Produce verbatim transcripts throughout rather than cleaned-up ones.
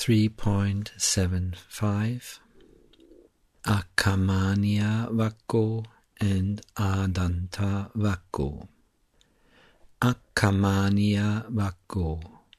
three point seven five, Akamaniya Vakko and Adanta Vakko. Akamaniya Vakko.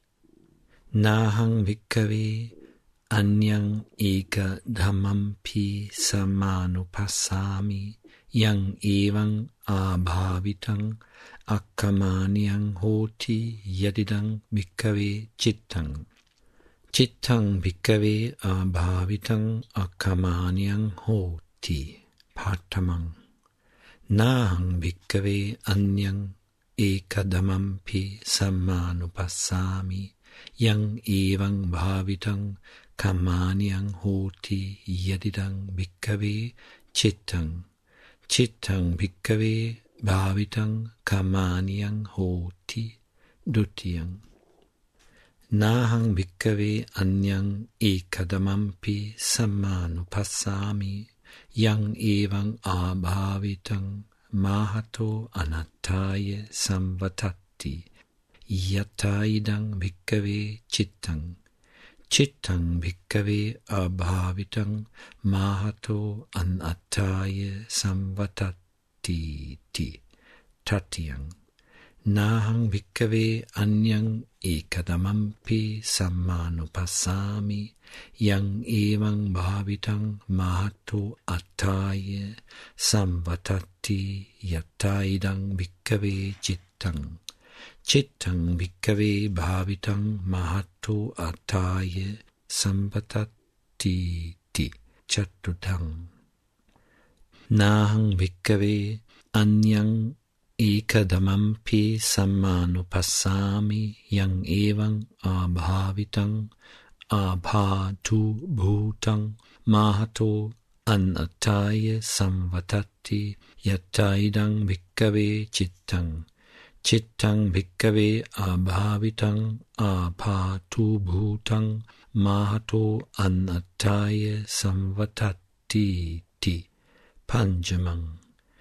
Nahang Bhikkhave Anyang Eka Dhammampi Samanupassami Yang Evang Abhavitang Akamaniyang Hoti Yadidang Bhikkhave Chittang. Chittang Bhikkhave Abhavitang Akamaniyang Hoti Patamang. Nahang Bhikkhave Anyang Ekadamampi Samanupassami Yang Evang Bhavitang Kamaniyang Hoti Yadidang Bhikkhave Chittang. Chittang Bhikkhave Bhavitang Kamaniyang Hoti Dutiyang. Nahang Bhikkhave Anyang Ekadamampi Samanupassami Yang Evang Abhavitang Mahato Anattaya Samvatatti Yataidang Bhikkhave Chittang. Chittang Bhikkhave Abhavitang Mahato Anattaya Samvatatti Tatiyang. Nahang Bhikkhave Anyang Ekadamampi Samanupassami Yang Evang Bhavitang Mahato Attaya Samvatatti Yataidang Bhikkhave Chittang. Chittang Bhikkhave Bhavitang Mahato Attaya Samvatatti Chatutang. Nahang Bhikkhave Anyang Ekadamampi Samanupassami Yang Evang Abhavitang Abhatu Bhutang Mahato Anattaya Samvatatti Yataidang Bhikkhave Chittang. Chittang Bhikkhave Abhavitang Abhatu Bhutang Mahato Anattaya Samvatatti Panjamang.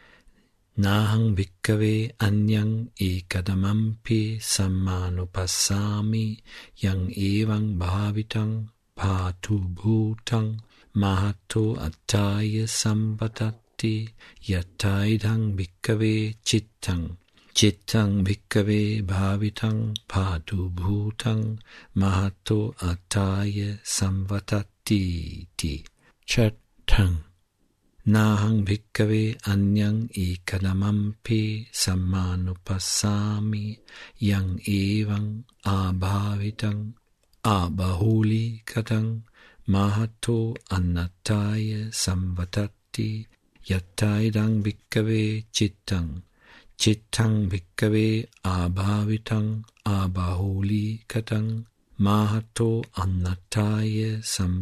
Nahang Bhikkhave Anyang Ekadamampi Samanupassami Yang Evang Bhavitang Bhatu Bhutang Mahato Attaya Samvatatti Yataidang Bhikkhave Chittang. Chittang Bhikkhave Bhavitang Bhatu Bhutang Mahato Attaya Samvatatti Chattang. Nahang Bhikkhave Anyang Ekadamampi Samanupassami Yang Evang Abhavitang Abahuli Katang Mahato Anattaya Samvatatti Yataidang Bhikkhave Chittang. Chittang Bhikkhave Abhavitang Abahuli Katang Mahato Anattaya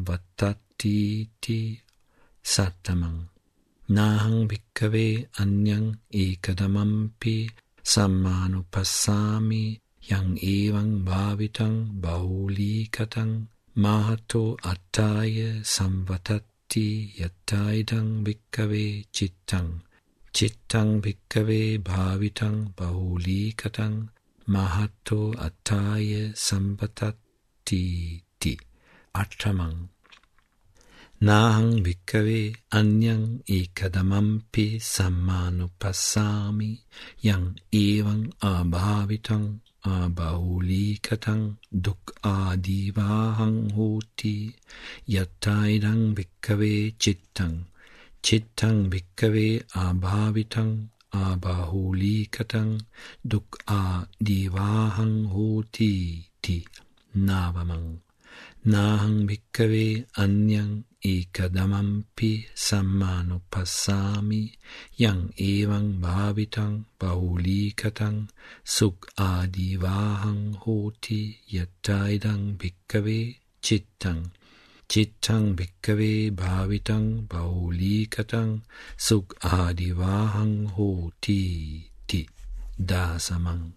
Samvatatti Sattamang. Nahang Bhikkhave Anyang Ekadamampi Samanupassami Yang Evang Bhavitang Bahuli Katang Mahato Attaya Samvatatti Yataidang Bhikkhave Chittang. Chittang Bhikkhave Bhavitang Bahuli Katang Mahato Attaya Samvatatti Attamang. Nahang Bhikkhave Anyang Ekadamampi Samanupassami Yang Evang Abhavitang Abahuli Katang Duk Adivahang Hoti Yataidang Bhikkhave Chittang. Chittang Bhikkhave Abhavitang Abahuli Katang Duk Adivahang Hoti Navamang. Nahang Bhikkhave Anyang Ekadamampi Samanupassami Yang Evang Bhavitang Bahuli Katang Suk Adivahang Hoti Yataidang Bhikkhave Chittang. Chittang Bhikkhave Bhavitang Bahuli Katang Suk Adivahang Hoti Dasamang.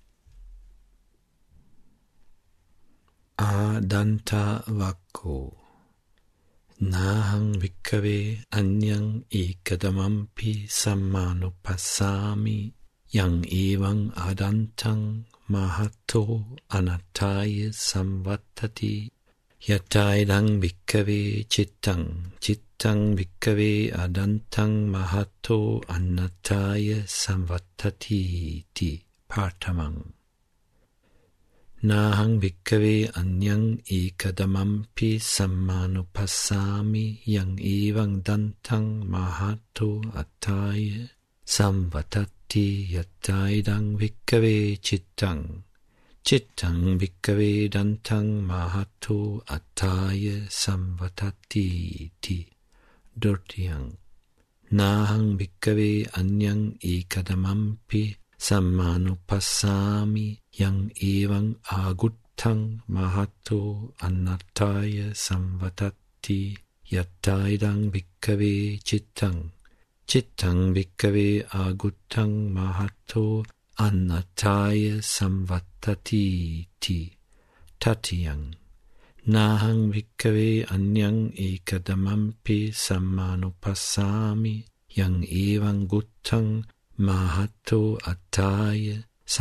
Adanta Vakko. Nahang Bhikkhave Anyang Ekadamampi Samanupassami Yang Evang Adantang Mahato Anattaya Samvatatti Yataidang bhikkhave chittang, chittang bhikkhave adantang mahato annataya samvattati ti partamang. Nahang bhikkhave anyang ekadamampi sammanupassami yang evang dantang mahato attaya samvattati yataidang bhikkhave chittang. Chittang bhikkhave dantang mahato attaya samvattati ti durtiyang. Nahang bhikkhave anyang ekadamampi sammanupassami yang evang aguttang mahato annataya samvattati yataidang bhikkhave chittang. Chittang bhikkhave aguttang mahato annataya samvattati ti tatiyang. Nahang bhikkhave anyang ekadamampi sammanupassami yang evang guttang mahato attaya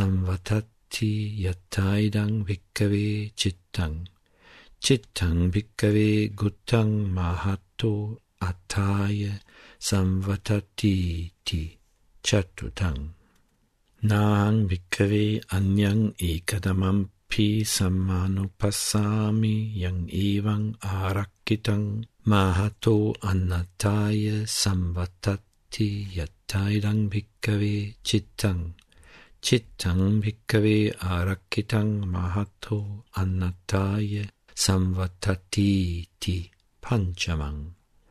samvattati yataidang bhikkhave chittang. Chittang bhikkhave guttang mahato attaya samvattati ti chatutang. Nahang bhikkhave anyang ekadamampi sammanupassami yang evang arakkitang mahato annataya samvattati yataidang bhikkhave chittang. Chittang bhikkhave arakkitang mahato annataya samvattati ti panchamang.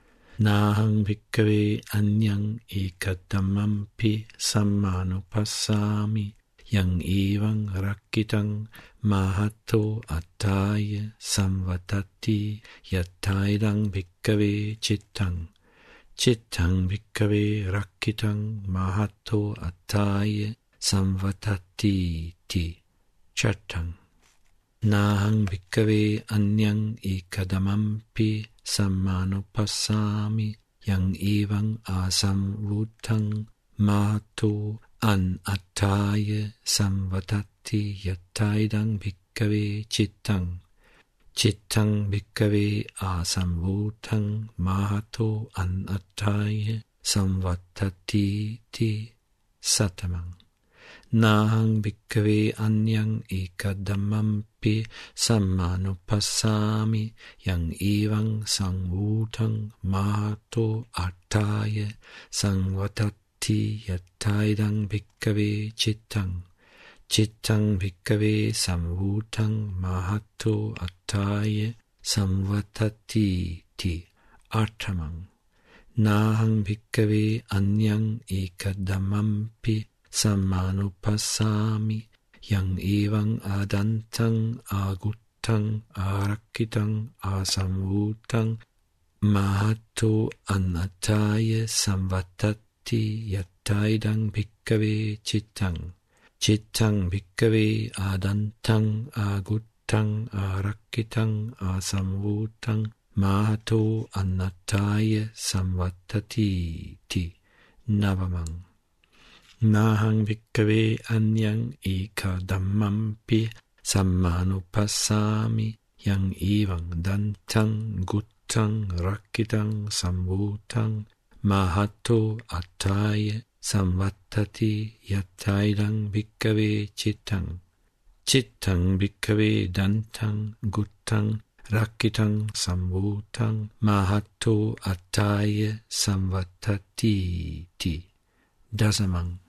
Nahang bhikkhave anyang ekadamampi sammanupassami yang evang rakkitang mahato attaya samvattati yataidang bhikkhave chittang. Chittang bhikkhave rakkitang mahato attaya samvattati ti chattang. Nahang bhikkhave anyang ekadamampi sammanupassami yang evang asamvutang mahato annataya samvattati yataidang bhikkhave chittang. Chittang bhikkhave asamvutang mahato annataya samvattati ti satamang. Nahang bhikkhave anyang ekadamampi sammanupassami yang evang samvutang mahato attaya samvattati yataidang bhikkhave chittang. Chittang bhikkhave samvutang mahato attaya samvattati ti arthamang. Nahang bhikkhave anyang ekadamampi sammanupassami yang evang adantang aguttang arakkitang asamvutang mahato annataya samvattati yataidang bhikkhave chittang. Chittang bhikkhave adantang aguttang arakkitang asamvutang mahato annataya samvattati ti navamang. Nahang bhikkhave anyang ekadamampi sammanupassami yang evang dantang guttang rakkitang samvutang mahato attaya samvattati yataidang bhikkhave chittang. Chittang bhikkhave dantang guttang rakkitang samvutang mahato attaya samvattati ti dasamang.